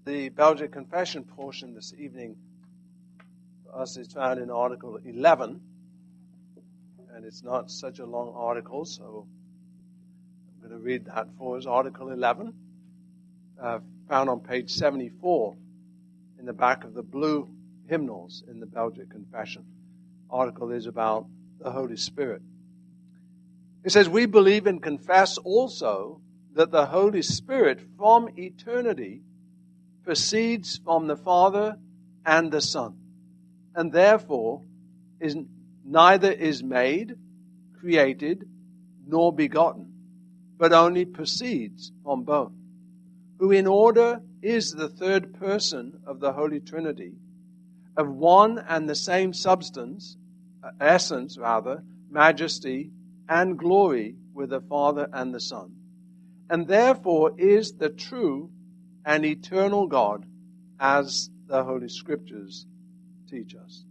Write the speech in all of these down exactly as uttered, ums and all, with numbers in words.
The Belgic Confession portion this evening for us is found in Article eleven, and it's not such a long article, so I'm going to read that for us. Article eleven, uh, found on page seventy-four in the back of the blue hymnals in the Belgic Confession. Article is about the Holy Spirit. It says, "We believe and confess also that the Holy Spirit from eternity proceeds from the Father and the Son, and therefore is neither is made, created, nor begotten, but only proceeds from both, who in order is the third person of the Holy Trinity, of one and the same substance, essence rather, majesty, and glory with the Father and the Son, and therefore is the true and eternal God, as the Holy Scriptures teach us."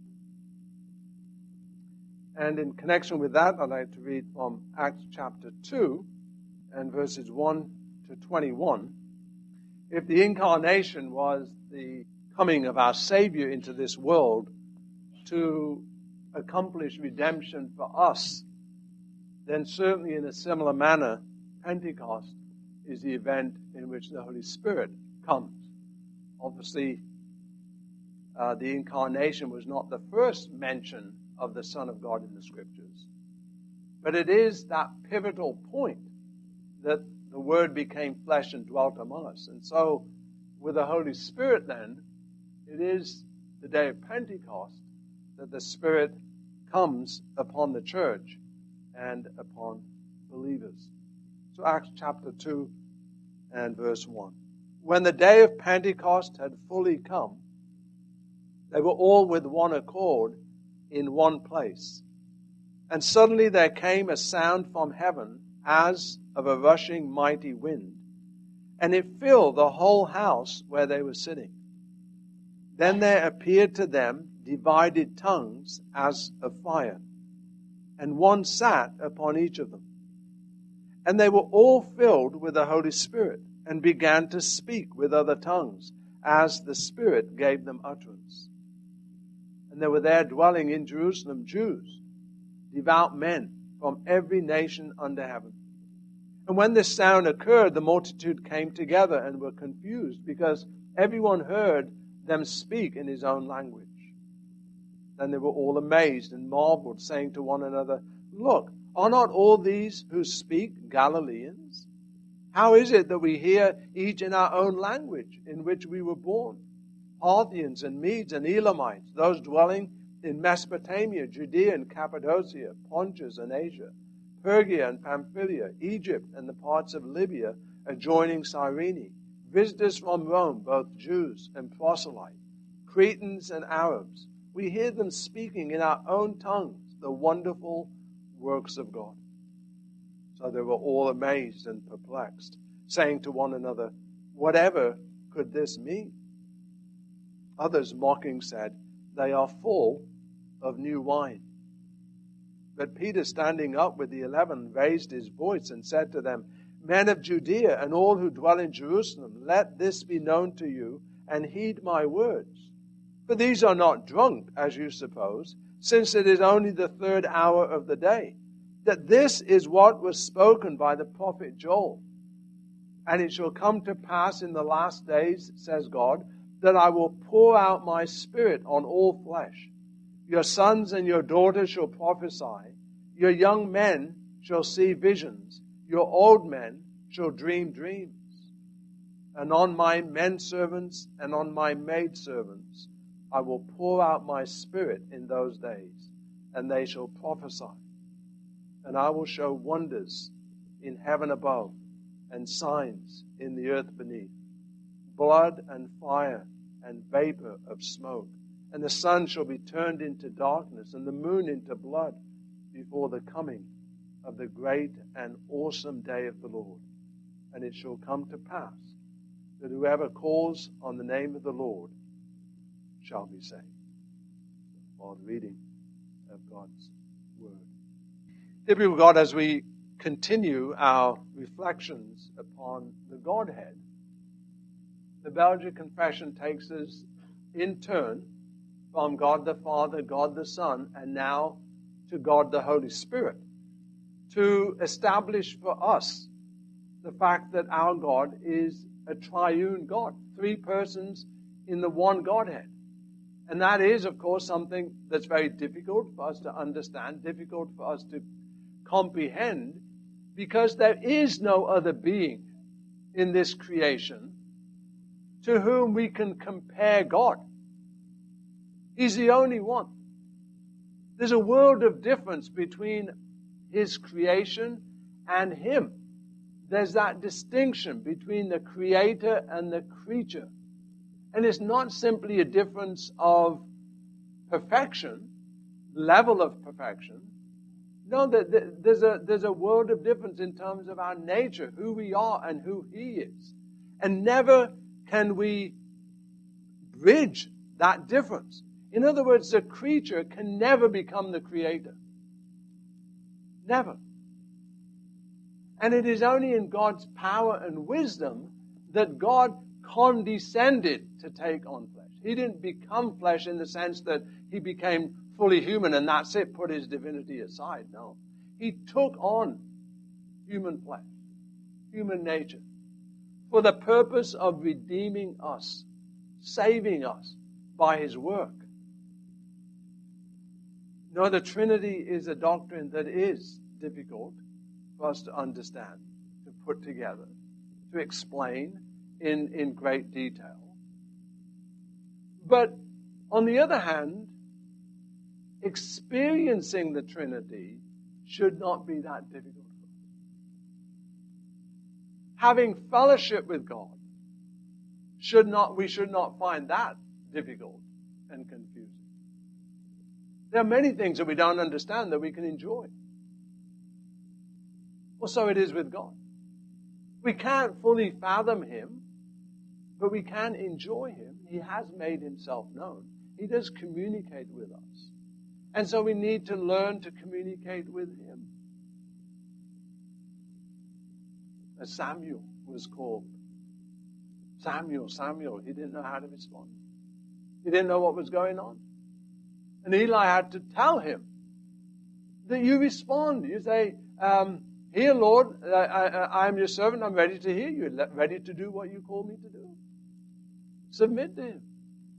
And in connection with that, I'd like to read from Acts chapter two and verses one to twenty-one. If the incarnation was the coming of our Savior into this world to accomplish redemption for us, then certainly in a similar manner, Pentecost is the event in which the Holy Spirit comes. Obviously, uh, the incarnation was not the first mention of the Son of God in the Scriptures, but it is that pivotal point that the Word became flesh and dwelt among us. And so, with the Holy Spirit then, it is the day of Pentecost that the Spirit comes upon the church and upon believers. So Acts chapter two and verse one. "When the day of Pentecost had fully come, they were all with one accord in one place. And suddenly there came a sound from heaven as of a rushing mighty wind, and it filled the whole house where they were sitting. Then there appeared to them divided tongues as of fire, and one sat upon each of them. And they were all filled with the Holy Spirit, and began to speak with other tongues, as the Spirit gave them utterance. And there were there dwelling in Jerusalem Jews, devout men from every nation under heaven. And when this sound occurred, the multitude came together and were confused, because everyone heard them speak in his own language. Then they were all amazed and marveled, saying to one another, 'Look, are not all these who speak Galileans? How is it that we hear each in our own language in which we were born? Parthians and Medes and Elamites, those dwelling in Mesopotamia, Judea and Cappadocia, Pontus and Asia, Phrygia and Pamphylia, Egypt and the parts of Libya adjoining Cyrene, visitors from Rome, both Jews and proselytes, Cretans and Arabs. We hear them speaking in our own tongues the wonderful works of God.' So they were all amazed and perplexed, saying to one another, 'Whatever could this mean?' Others mocking said, 'They are full of new wine.' But Peter, standing up with the eleven, raised his voice and said to them, 'Men of Judea and all who dwell in Jerusalem, let this be known to you, and heed my words. For these are not drunk, as you suppose, since it is only the third hour of the day. That this is what was spoken by the prophet Joel. And it shall come to pass in the last days, says God, that I will pour out my Spirit on all flesh. Your sons and your daughters shall prophesy. Your young men shall see visions. Your old men shall dream dreams. And on my men servants and on my maid servants I will pour out my Spirit in those days, and they shall prophesy. And I will show wonders in heaven above and signs in the earth beneath, blood and fire and vapor of smoke. And the sun shall be turned into darkness and the moon into blood before the coming of the great and awesome day of the Lord. And it shall come to pass that whoever calls on the name of the Lord shall be saved." While reading of God's Word. Dear people of God, as we continue our reflections upon the Godhead, the Belgian Confession takes us in turn from God the Father, God the Son, and now to God the Holy Spirit, to establish for us the fact that our God is a triune God, three persons in the one Godhead. And that is, of course, something that's very difficult for us to understand, difficult for us to comprehend, because there is no other being in this creation to whom we can compare God. He's the only one. There's a world of difference between His creation and Him. There's that distinction between the Creator and the creature. And it's not simply a difference of perfection, level of perfection. No, there's a, there's a world of difference in terms of our nature, who we are and who He is. And never can we bridge that difference. In other words, the creature can never become the Creator. Never. And it is only in God's power and wisdom that God condescended to take on flesh. He didn't become flesh in the sense that He became fully human and that's it, put His divinity aside. No. He took on human flesh, human nature, for the purpose of redeeming us, saving us by His work. No, the Trinity is a doctrine that is difficult for us to understand, to put together, to explain in, in great detail. But on the other hand, experiencing the Trinity should not be that difficult for us. Having fellowship with God should not, we should not find that difficult and confusing. There are many things that we don't understand that we can enjoy. Well, so it is with God. We can't fully fathom Him, but we can enjoy Him. He has made Himself known. He does communicate with us. And so we need to learn to communicate with Him. As Samuel was called. Samuel, Samuel, he didn't know how to respond. He didn't know what was going on. And Eli had to tell him that you respond. You say, um, here, Lord, I, I, I am your servant. I'm ready to hear you, ready to do what you call me to do. Submit to Him.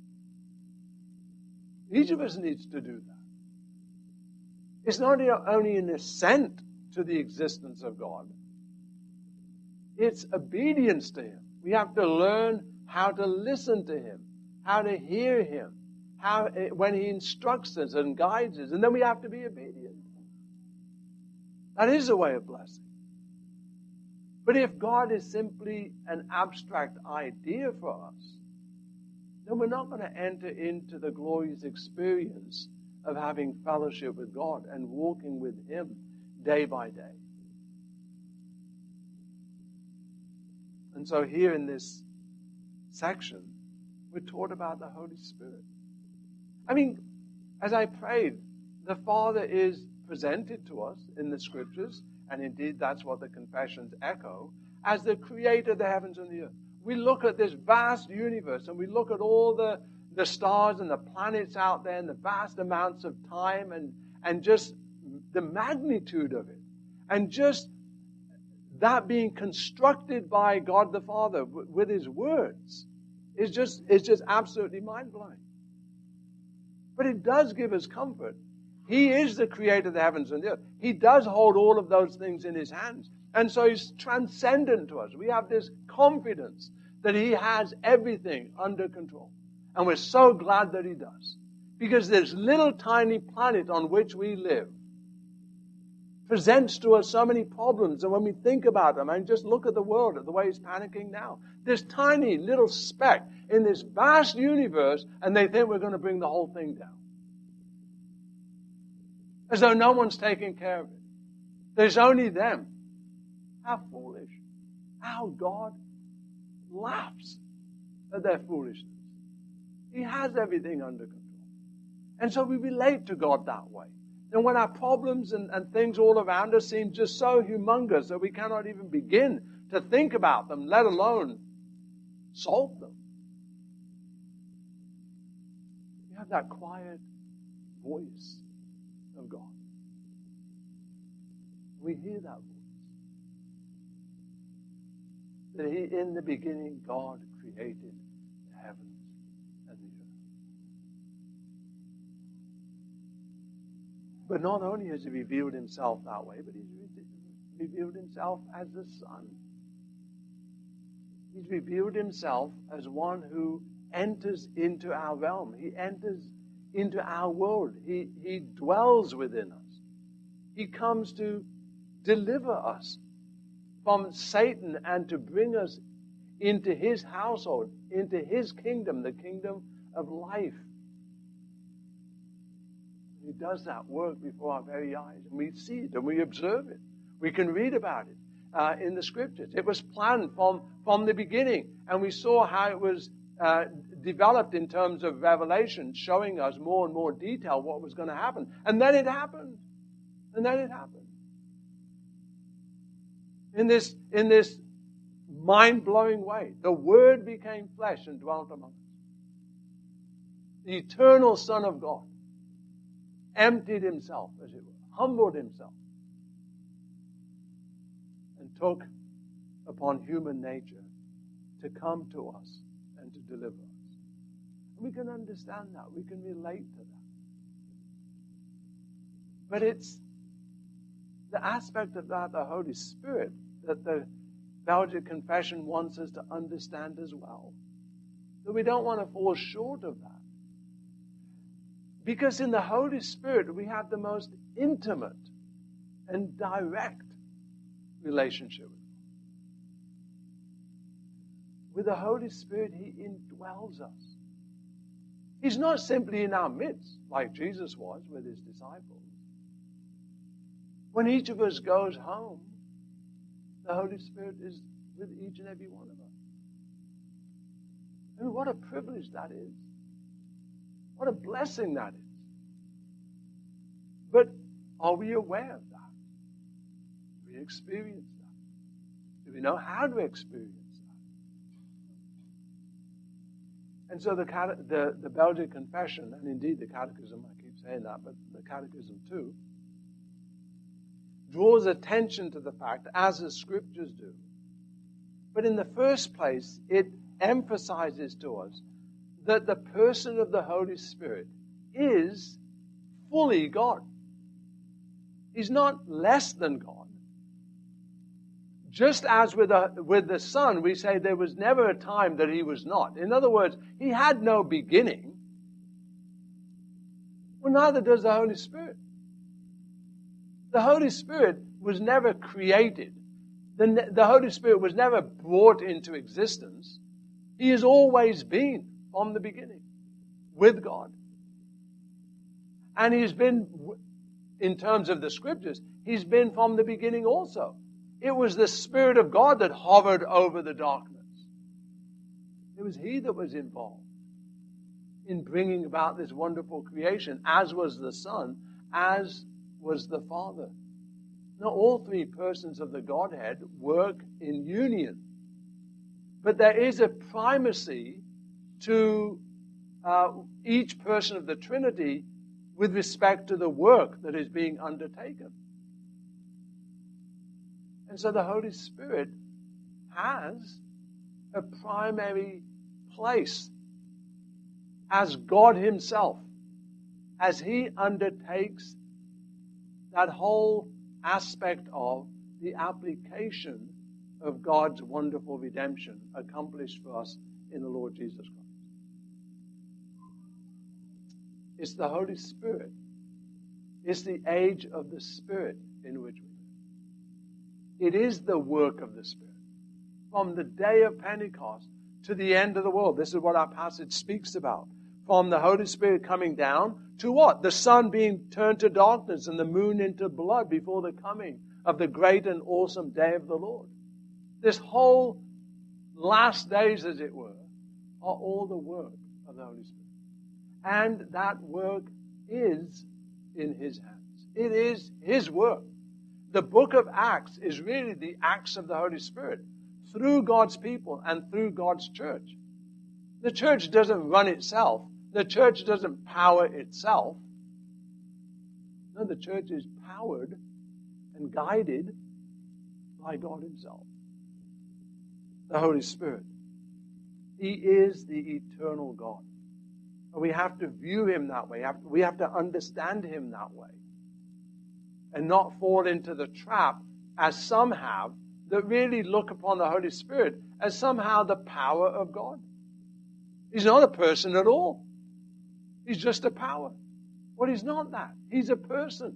Each of us needs to do that. It's not only an assent to the existence of God. It's obedience to Him. We have to learn how to listen to Him, how to hear Him, how when He instructs us and guides us, and then we have to be obedient. That is a way of blessing. But if God is simply an abstract idea for us, then we're not going to enter into the glorious experience of having fellowship with God and walking with Him day by day. And so here in this section, we're taught about the Holy Spirit. I mean, as I prayed, the Father is presented to us in the Scriptures, and indeed that's what the confessions echo, as the Creator of the heavens and the earth. We look at this vast universe, and we look at all the, the stars and the planets out there, and the vast amounts of time, and, and just the magnitude of it. And just that being constructed by God the Father w- with His words is just, is just absolutely mind-blowing. But it does give us comfort. He is the creator of the heavens and the earth. He does hold all of those things in His hands. And so He's transcendent to us. We have this confidence that He has everything under control. And we're so glad that He does. Because this little tiny planet on which we live presents to us so many problems. And when we think about them, and just look at the world, at the way it's panicking now. This tiny little speck in this vast universe, and they think we're going to bring the whole thing down. As though no one's taking care of it. There's only them. How foolish. How God laughs at their foolishness. He has everything under control. And so we relate to God that way. And when our problems and, and things all around us seem just so humongous that we cannot even begin to think about them, let alone solve them. You have that quiet voice of God. We hear that voice. That he, in the beginning, God created the heavens and the earth. But not only has he revealed himself that way, but he's revealed himself as the Son. He's revealed himself as one who enters into our realm. He enters into our world. He, he dwells within us. He comes to deliver us from Satan and to bring us into his household, into his kingdom, the kingdom of life. He does that work before our very eyes, and we see it and we observe it. We can read about it uh, in the scriptures. It was planned from, from the beginning, and we saw how it was uh, developed in terms of revelation, showing us more and more detail what was going to happen. And then it happened. And then it happened. In this, in this mind-blowing way, the Word became flesh and dwelt among us. The eternal Son of God emptied himself, as it were, humbled himself, and took upon human nature to come to us and to deliver us. And we can understand that. We can relate to that. But it's the aspect of that, the Holy Spirit, that the Belgic Confession wants us to understand as well. That we don't want to fall short of that. Because in the Holy Spirit, we have the most intimate and direct relationship with God. With the Holy Spirit, He indwells us. He's not simply in our midst, like Jesus was with His disciples. When each of us goes home, the Holy Spirit is with each and every one of us. I mean, what a privilege that is. What a blessing that is. But are we aware of that? Do we experience that? Do we know how to experience that? And so the, the, the Belgic Confession, and indeed the Catechism, I keep saying that, but the Catechism too, draws attention to the fact, as the Scriptures do. But in the first place, it emphasizes to us that the person of the Holy Spirit is fully God. He's not less than God. Just as with the, with the Son, we say there was never a time that He was not. In other words, He had no beginning. Well, neither does the Holy Spirit. The Holy Spirit was never created. The, the Holy Spirit was never brought into existence. He has always been from the beginning with God. And He's been, in terms of the Scriptures, He's been from the beginning also. It was the Spirit of God that hovered over the darkness. It was He that was involved in bringing about this wonderful creation, as was the Son, as was the Father. Now, all three persons of the Godhead work in union. But there is a primacy to uh, each person of the Trinity with respect to the work that is being undertaken. And so the Holy Spirit has a primary place as God Himself, as He undertakes that whole aspect of the application of God's wonderful redemption accomplished for us in the Lord Jesus Christ. It's the Holy Spirit. It's the age of the Spirit in which we live. It is the work of the Spirit. From the day of Pentecost to the end of the world. This is what our passage speaks about. From the Holy Spirit coming down to what? The sun being turned to darkness and the moon into blood before the coming of the great and awesome day of the Lord. This whole last days, as it were, are all the work of the Holy Spirit. And that work is in His hands. It is His work. The book of Acts is really the acts of the Holy Spirit. through God's people and through God's church. The church doesn't run itself. The church doesn't power itself. No, the church is powered and guided by God Himself, the Holy Spirit. He is the eternal God. And we have to view Him that way. We have to understand Him that way. And not fall into the trap, as some have, that really look upon the Holy Spirit as somehow the power of God. He's not a person at all. He's just a power. Well, He's not that. He's a person.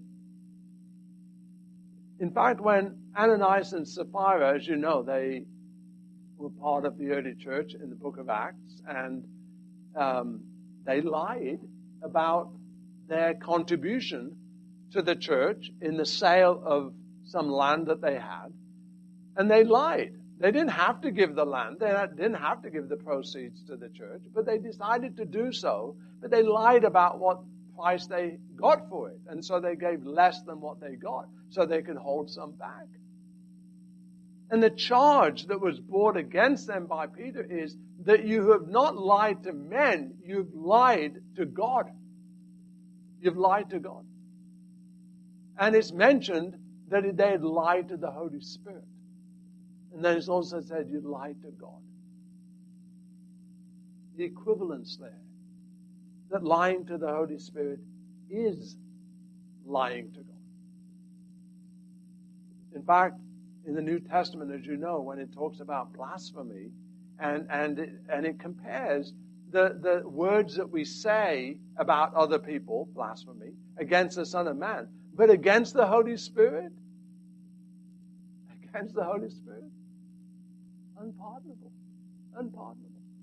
In fact, when Ananias and Sapphira, as you know, they were part of the early church in the book of Acts, and um, they lied about their contribution to the church in the sale of some land that they had. And they lied. They didn't have to give the land. They didn't have to give the proceeds to the church, but they decided to do so. But they lied about what price they got for it. And so they gave less than what they got so they could hold some back. And the charge that was brought against them by Peter is that you have not lied to men, you've lied to God. You've lied to God. And it's mentioned that they had lied to the Holy Spirit. And then it's also said you lied to God. The equivalence there. That lying to the Holy Spirit is lying to God. In fact, in the New Testament, as you know, when it talks about blasphemy, and, and, it, and it compares the, the words that we say about other people, blasphemy, against the Son of Man, but against the Holy Spirit, against the Holy Spirit, unpardonable, unpardonable.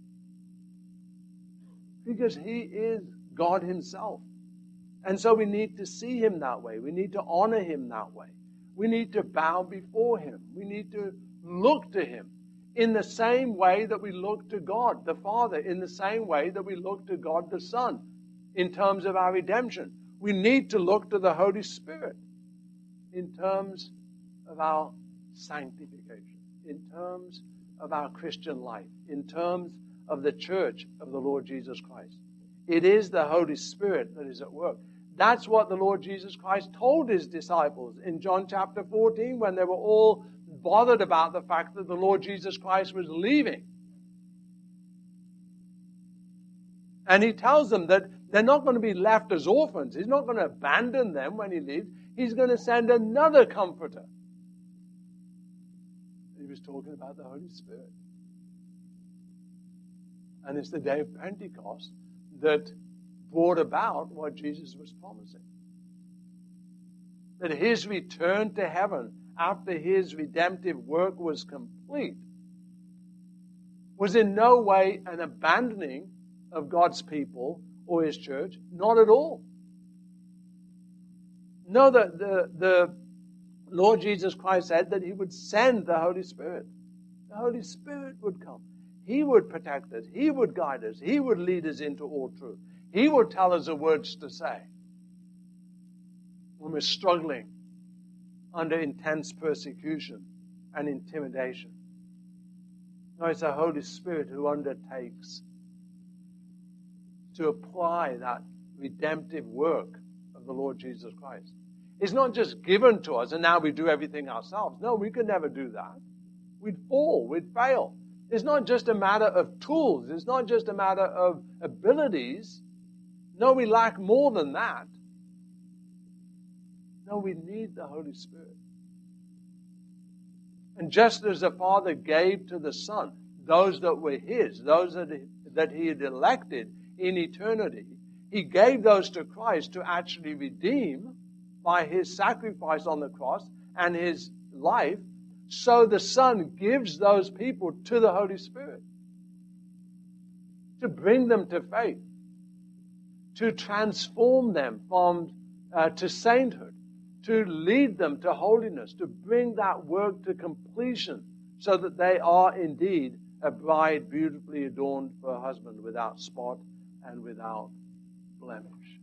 Because He is God Himself. And so we need to see Him that way. We need to honor Him that way. We need to bow before Him. We need to look to Him in the same way that we look to God the Father, in the same way that we look to God the Son in terms of our redemption. We need to look to the Holy Spirit in terms of our sanctification, in terms of our Christian life, in terms of the church of the Lord Jesus Christ. It is the Holy Spirit that is at work. That's what the Lord Jesus Christ told His disciples in John chapter fourteen when they were all bothered about the fact that the Lord Jesus Christ was leaving. And He tells them that they're not going to be left as orphans. He's not going to abandon them when He leaves. He's going to send another comforter. He was talking about the Holy Spirit. And it's the day of Pentecost that brought about what Jesus was promising. That His return to heaven after His redemptive work was complete was in no way an abandoning of God's people or His church. Not at all. No, the, the, the Lord Jesus Christ said that He would send the Holy Spirit. The Holy Spirit would come. He would protect us. He would guide us. He would lead us into all truth. He would tell us the words to say when we're struggling under intense persecution and intimidation. No, it's the Holy Spirit who undertakes to apply that redemptive work of the Lord Jesus Christ. It's not just given to us and now we do everything ourselves. No, we could never do that. We'd fall. We'd fail. It's not just a matter of tools. It's not just a matter of abilities. No, we lack more than that. No, we need the Holy Spirit. And just as the Father gave to the Son those that were His, those that He, that he had elected in eternity, He gave those to Christ to actually redeem by His sacrifice on the cross and His life. So the Son gives those people to the Holy Spirit to bring them to faith, to transform them from uh, to sainthood, to lead them to holiness, to bring that work to completion so that they are indeed a bride beautifully adorned for a husband without spot and without blemish.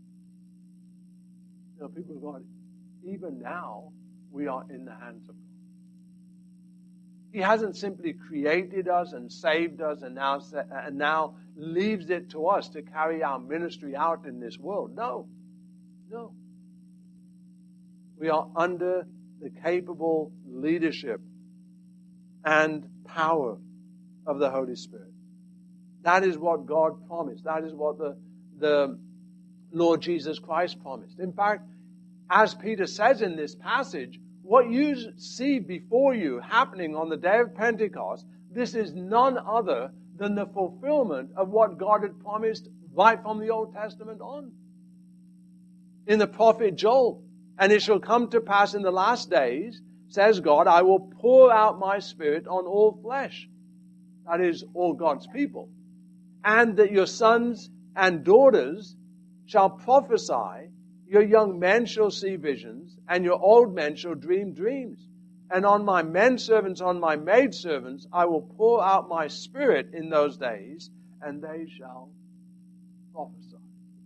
You know, people of God, even now we are in the hands of God. He hasn't simply created us and saved us and now, and now leaves it to us to carry our ministry out in this world. No. No. We are under the capable leadership and power of the Holy Spirit. That is what God promised. That is what the, the Lord Jesus Christ promised. In fact, as Peter says in this passage, what you see before you happening on the day of Pentecost, this is none other than the fulfillment of what God had promised right from the Old Testament on. In the prophet Joel, and it shall come to pass in the last days, says God, I will pour out my Spirit on all flesh. That is, all God's people. And that your sons and daughters shall prophesy, your young men shall see visions, and your old men shall dream dreams. And on my men servants, on my maid servants, I will pour out my Spirit in those days, and they shall prophesy.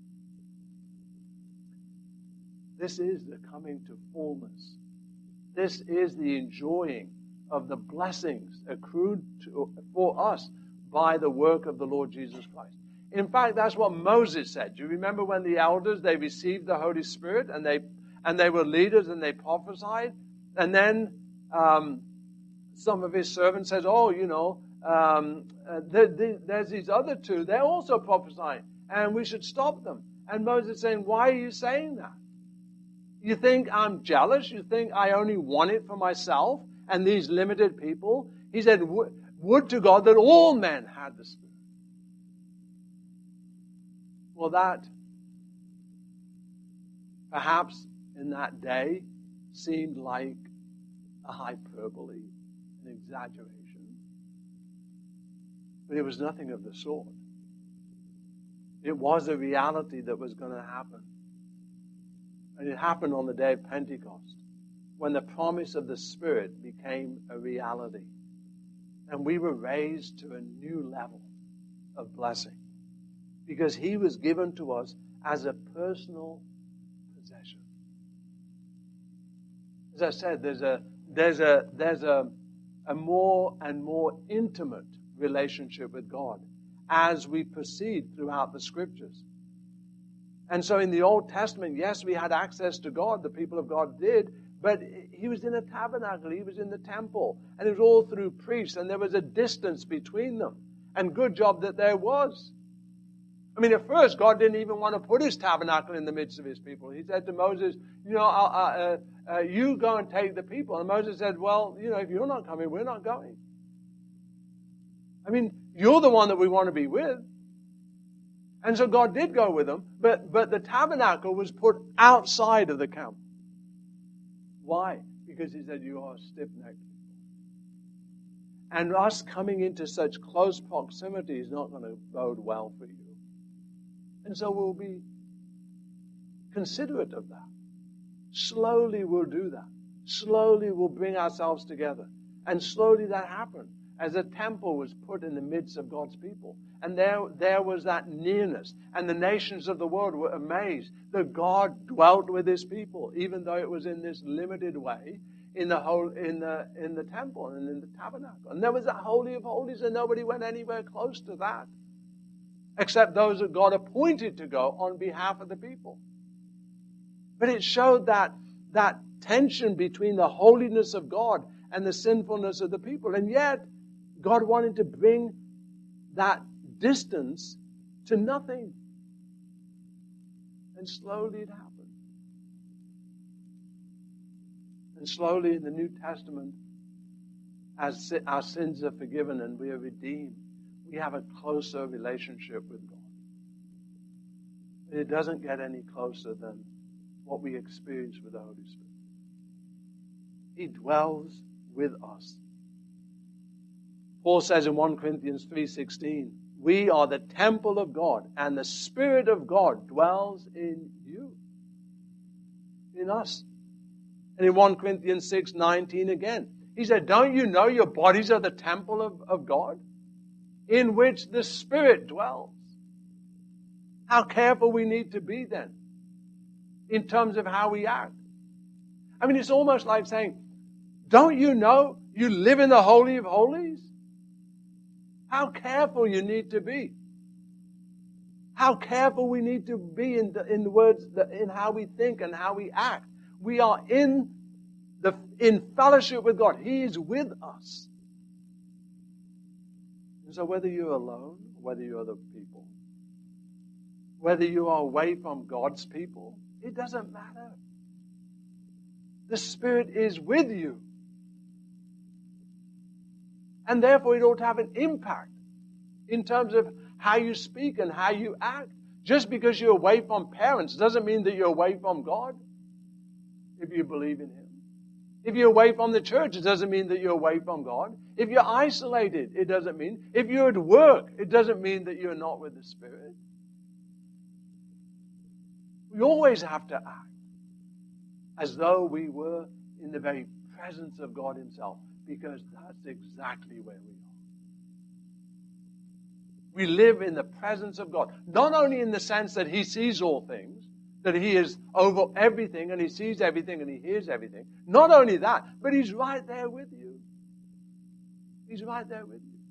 This is the coming to fullness. This is the enjoying of the blessings accrued to, for us by the work of the Lord Jesus Christ. In fact, that's what Moses said. Do you remember when the elders, they received the Holy Spirit and they and they were leaders and they prophesied? And then um, some of his servants said, oh, you know, um, uh, there, there, there's these other two. They're also prophesying and we should stop them. And Moses is saying, why are you saying that? You think I'm jealous? You think I only want it for myself and these limited people? He said, would to God that all men had the Spirit. Well, that perhaps in that day seemed like a hyperbole, an exaggeration. But it was nothing of the sort. It was a reality that was going to happen. And it happened on the day of Pentecost, when the promise of the Spirit became a reality. And we were raised to a new level of blessing. Because He was given to us as a personal possession. As I said, there's a there's a there's a, a more and more intimate relationship with God as we proceed throughout the Scriptures. And so in the Old Testament, yes, we had access to God, the people of God did, but He was in a tabernacle, He was in the temple, and it was all through priests, and there was a distance between them. And good job that there was. I mean, at first, God didn't even want to put His tabernacle in the midst of His people. He said to Moses, you know, uh, uh, uh, you go and take the people. And Moses said, well, you know, if you're not coming, we're not going. I mean, you're the one that we want to be with. And so God did go with them, but, but the tabernacle was put outside of the camp. Why? Because He said, you are stiff-necked. And us coming into such close proximity is not going to bode well for you. And so we'll be considerate of that. Slowly we'll do that. Slowly we'll bring ourselves together. And slowly that happened as a temple was put in the midst of God's people. And there, there was that nearness. And the nations of the world were amazed that God dwelt with His people, even though it was in this limited way in the whole, in the, in the temple and in the tabernacle. And there was that Holy of Holies, and nobody went anywhere close to that, except those that God appointed to go on behalf of the people. But it showed that, that tension between the holiness of God and the sinfulness of the people. And yet, God wanted to bring that distance to nothing. And slowly it happened. And slowly in the New Testament, as our sins are forgiven and we are redeemed, we have a closer relationship with God. And it doesn't get any closer than what we experience with the Holy Spirit. He dwells with us. Paul says in First Corinthians three sixteen, we are the temple of God, and the Spirit of God dwells in you, in us. And in First Corinthians six nineteen again, he said, don't you know your bodies are the temple of, of God, in which the Spirit dwells? How careful we need to be then, in terms of how we act. I mean, it's almost like saying, don't you know You live in the Holy of Holies? How careful you need to be. How careful we need to be in the, in the words, in how we think and how we act. We are in the in fellowship with God. He is with us. And so whether you're alone, whether you're other people, whether you are away from God's people, it doesn't matter. The Spirit is with you. And therefore it ought to have an impact in terms of how you speak and how you act. Just because you're away from parents doesn't mean that you're away from God, if you believe in Him. If you're away from the church, it doesn't mean that you're away from God. If you're isolated, it doesn't mean. If you're at work, it doesn't mean that you're not with the Spirit. We always have to act as though we were in the very presence of God Himself, because that's exactly where we are. We live in the presence of God, not only in the sense that He sees all things, that He is over everything and He sees everything and He hears everything. Not only that, but He's right there with you. He's right there with you.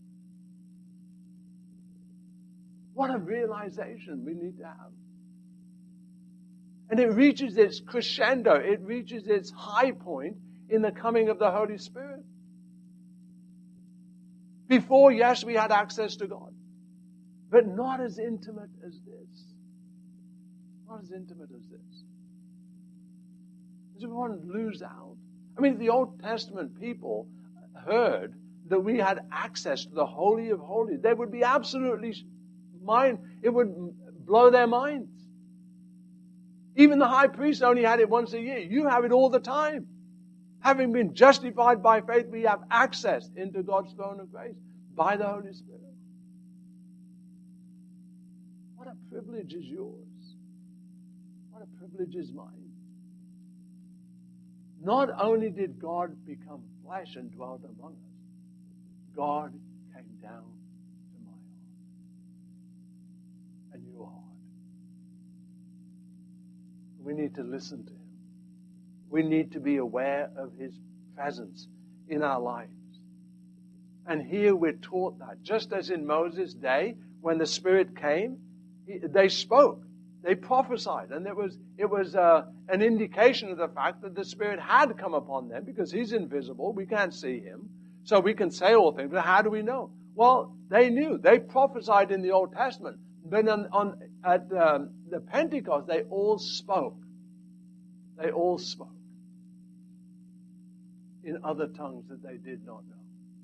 What a realization we need to have. And it reaches its crescendo, it reaches its high point in the coming of the Holy Spirit. Before, yes, we had access to God, but not as intimate as this. Not as intimate as this. Does everyone lose out? I mean, the Old Testament people heard that we had access to the Holy of Holies. They would be absolutely mind, it would blow their minds. Even the high priest only had it once a year. You have it all the time. Having been justified by faith, we have access into God's throne of grace by the Holy Spirit. What a privilege is yours. What a privilege is mine. Not only did God become flesh and dwelt among us, God came down to my heart and your heart. We need to listen to Him. We need to be aware of His presence in our lives. And here we're taught that. Just as in Moses' day, when the Spirit came, he, they spoke. They prophesied. And it was, it was uh, an indication of the fact that the Spirit had come upon them, because He's invisible. We can't see Him. So we can say all things. But how do we know? Well, they knew. They prophesied in the Old Testament. But on, on, at um, the Pentecost, they all spoke. They all spoke in other tongues that they did not know.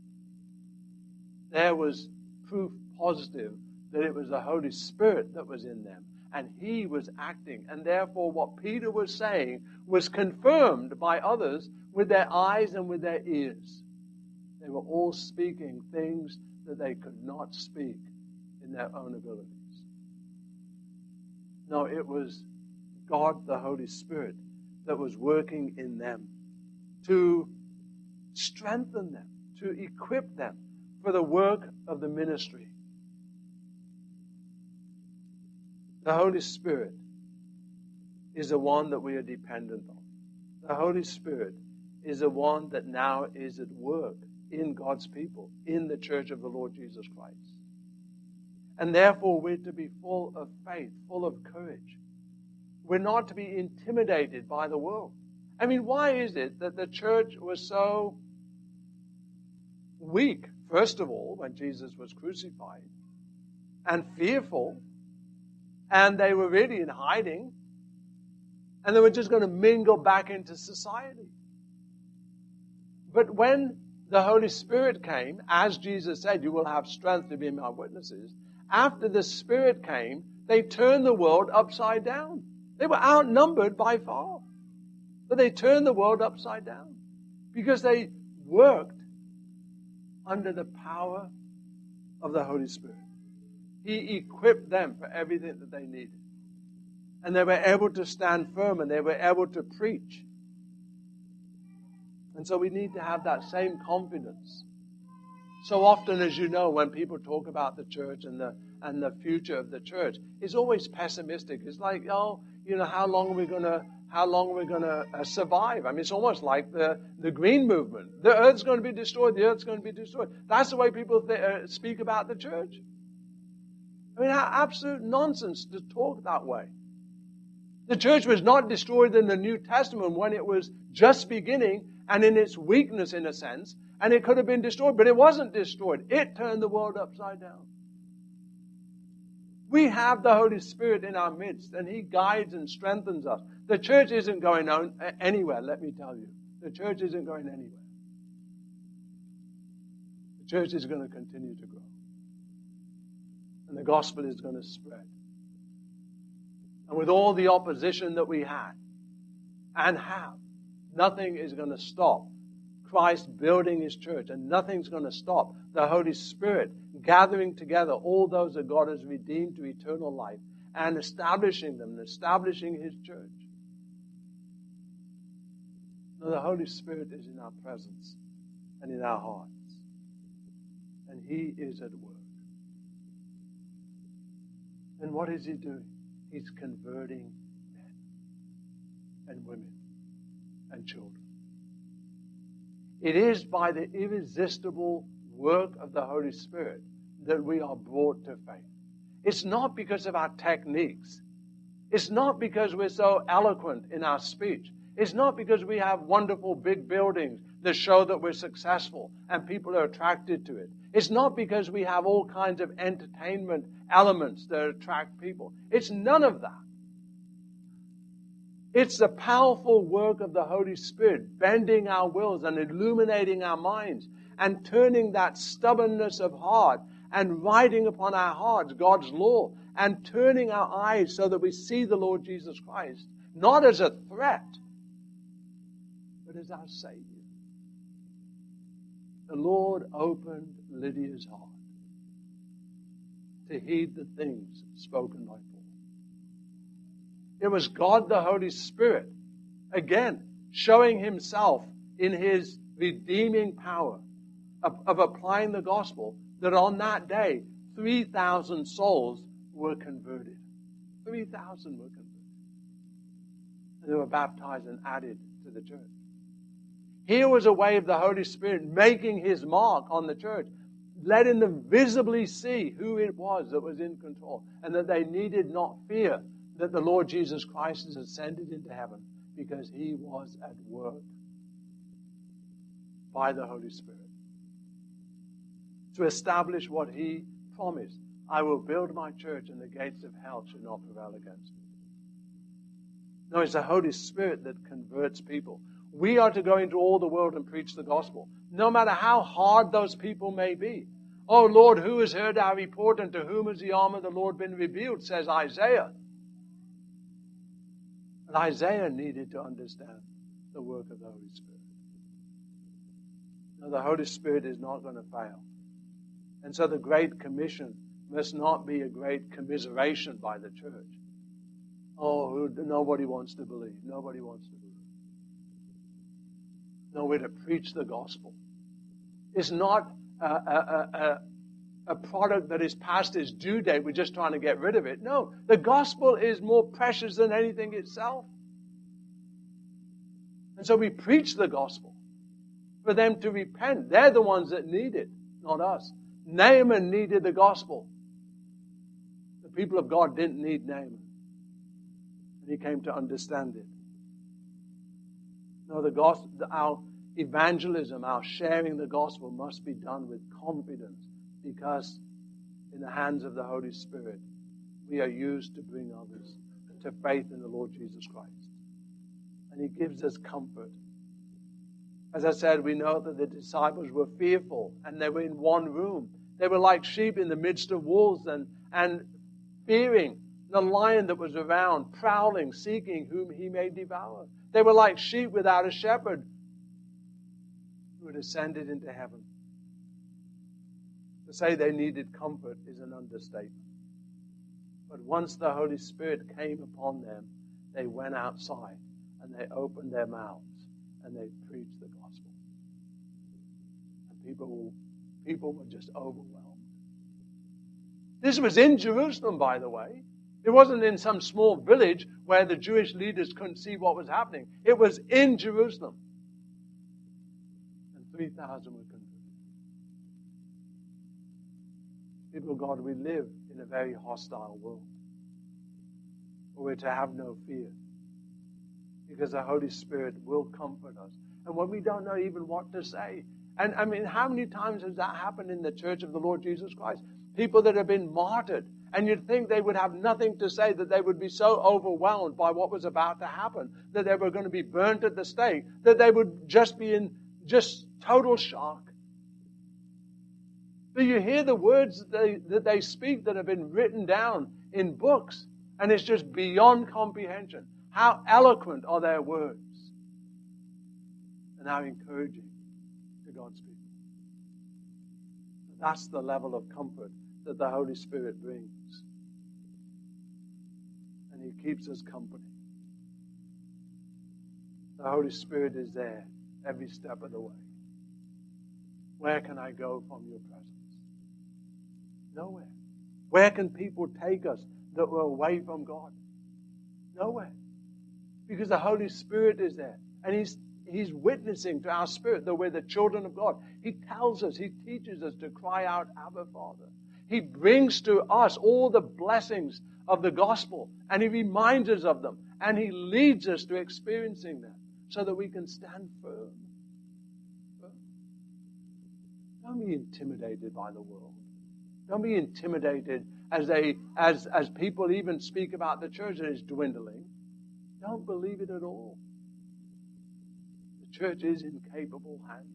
There was proof positive that it was the Holy Spirit that was in them, and He was acting. And therefore what Peter was saying was confirmed by others with their eyes and with their ears. They were all speaking things that they could not speak in their own abilities. No, it was God, the Holy Spirit, that was working in them to strengthen them, to equip them for the work of the ministry. The Holy Spirit is the one that we are dependent on. The Holy Spirit is the one that now is at work in God's people, in the church of the Lord Jesus Christ. And therefore we're to be full of faith, full of courage. We're not to be intimidated by the world. I mean, why is it that the church was so weak, first of all, when Jesus was crucified, and fearful, and they were really in hiding, and they were just going to mingle back into society? But when the Holy Spirit came, as Jesus said, you will have strength to be my witnesses, after the Spirit came, they turned the world upside down. They were outnumbered by far. But they turned the world upside down because they worked under the power of the Holy Spirit. He equipped them for everything that they needed. And they were able to stand firm, and they were able to preach. And so we need to have that same confidence. So often, as you know, when people talk about the church and the and the future of the church, it's always pessimistic. It's like, oh, you know, how long are we going to how long we're going to uh, survive. I mean, it's almost like the, the green movement. The earth's going to be destroyed. The earth's going to be destroyed. That's the way people th- uh, speak about the church. I mean, how absolute nonsense to talk that way. The church was not destroyed in the New Testament when it was just beginning and in its weakness, in a sense, and it could have been destroyed, but it wasn't destroyed. It turned the world upside down. We have the Holy Spirit in our midst, and He guides and strengthens us. The church isn't going on anywhere, let me tell you. The church isn't going anywhere. The church is going to continue to grow. And the gospel is going to spread. And with all the opposition that we had and have, nothing is going to stop Christ building His church, and nothing's going to stop the Holy Spirit gathering together all those that God has redeemed to eternal life and establishing them, establishing His church. No, the Holy Spirit is in our presence and in our hearts. And He is at work. And what is He doing? He's converting men and women and children. It is by the irresistible work of the Holy Spirit that we are brought to faith. It's not because of our techniques. It's not because we're so eloquent in our speech. It's not because we have wonderful big buildings that show that we're successful and people are attracted to it. It's not because we have all kinds of entertainment elements that attract people. It's none of that. It's the powerful work of the Holy Spirit bending our wills and illuminating our minds and turning that stubbornness of heart and writing upon our hearts God's law and turning our eyes so that we see the Lord Jesus Christ not as a threat, but as our Savior. The Lord opened Lydia's heart to heed the things spoken by Paul. It was God the Holy Spirit, again, showing Himself in His redeeming power of, of applying the gospel, that on that day, three thousand souls were converted. three thousand were converted. And they were baptized and added to the church. Here was a way of the Holy Spirit making His mark on the church, letting them visibly see who it was that was in control, and that they needed not fear that the Lord Jesus Christ has ascended into heaven, because He was at work by the Holy Spirit to establish what He promised. I will build my church, and the gates of hell shall not prevail against it. No, it's the Holy Spirit that converts people. We are to go into all the world and preach the gospel, no matter how hard those people may be. Oh Lord, who has heard our report, and to whom has the arm of the Lord been revealed, says Isaiah. And Isaiah needed to understand the work of the Holy Spirit. No, the Holy Spirit is not going to fail. And so the Great Commission must not be a great commiseration by the church. Oh, nobody wants to believe. Nobody wants to believe. No, we're to preach the gospel. It's not a, a, a, a product that is past its due date. We're just trying to get rid of it. No, the gospel is more precious than anything itself. And so we preach the gospel for them to repent. They're the ones that need it, not us. Naaman needed the gospel. The people of God didn't need Naaman. And he came to understand it. No, the gospel, our evangelism, our sharing the gospel must be done with confidence, because in the hands of the Holy Spirit, we are used to bring others to faith in the Lord Jesus Christ. And He gives us comfort. As I said, we know that the disciples were fearful, and they were in one room. They were like sheep in the midst of wolves, and, and fearing the lion that was around, prowling, seeking whom he may devour. They were like sheep without a shepherd who had ascended into heaven. To say they needed comfort is an understatement. But once the Holy Spirit came upon them, they went outside and they opened their mouths and they preached the gospel. And people, people were just overwhelmed. This was in Jerusalem, by the way. It wasn't in some small village where the Jewish leaders couldn't see what was happening. It was in Jerusalem. And three thousand were converted. People of God, we live in a very hostile world. But we're to have no fear, because the Holy Spirit will comfort us. And when we don't know even what to say, and I mean, how many times has that happened in the church of the Lord Jesus Christ? People that have been martyred, and you'd think they would have nothing to say, that they would be so overwhelmed by what was about to happen, that they were going to be burnt at the stake, that they would just be in just total shock. But you hear the words that they, that they speak that have been written down in books, and it's just beyond comprehension. How eloquent are their words, and how encouraging to God's people. That's the level of comfort that the Holy Spirit brings. And He keeps us company. The Holy Spirit is there every step of the way. Where can I go from your presence? Nowhere. Where can people take us that were away from God? Nowhere. Because the Holy Spirit is there. And He's He's witnessing to our spirit that we're the children of God. He tells us, He teaches us to cry out, Abba, Father. He brings to us all the blessings of the gospel, and He reminds us of them, and He leads us to experiencing them so that we can stand firm. firm. Don't be intimidated by the world. Don't be intimidated as they, as, as people even speak about the church that is dwindling. Don't believe it at all. The church is in capable hands.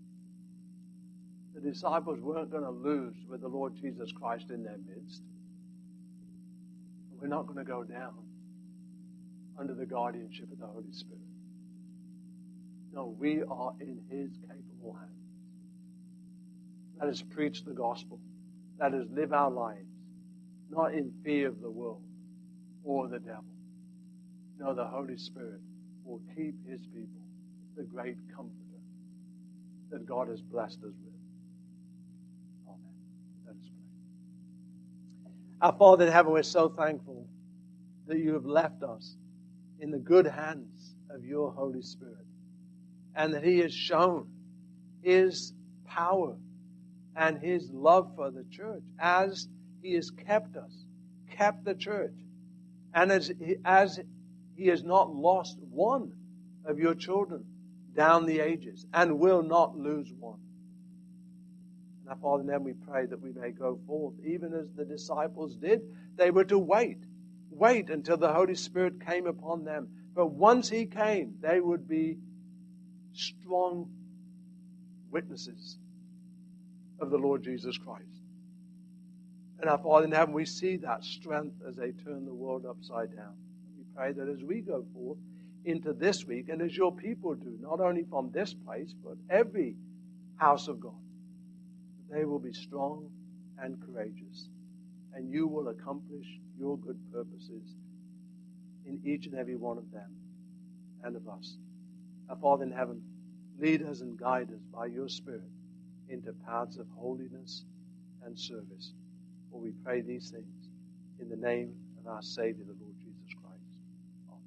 The disciples weren't going to lose with the Lord Jesus Christ in their midst. We're not going to go down under the guardianship of the Holy Spirit. No, we are in His capable hands. Let us preach the gospel. Let us live our lives, not in fear of the world or the devil. No, the Holy Spirit will keep His people, the great comforter that God has blessed us with. Amen. Let us pray. Our Father in heaven, we're so thankful that You have left us in the good hands of Your Holy Spirit, and that He has shown His power and His love for the church as He has kept us, kept the church, and as He, as He has not lost one of Your children down the ages, and will not lose one. And our Father, then we pray that we may go forth, even as the disciples did. They were to wait, wait until the Holy Spirit came upon them. But once He came, they would be strong witnesses of the Lord Jesus Christ. And our Father in heaven, we see that strength as they turn the world upside down. We pray that as we go forth into this week, and as Your people do, not only from this place, but every house of God, they will be strong and courageous, and You will accomplish Your good purposes in each and every one of them and of us. Our Father in heaven, lead us and guide us by Your Spirit into paths of holiness and service. For we pray these things in the name of our Savior, the Lord Jesus Christ. Amen.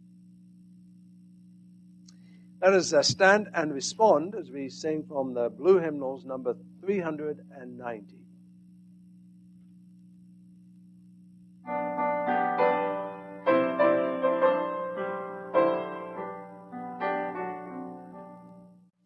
Let us uh, stand and respond as we sing from the Blue Hymnals, number three hundred ninety.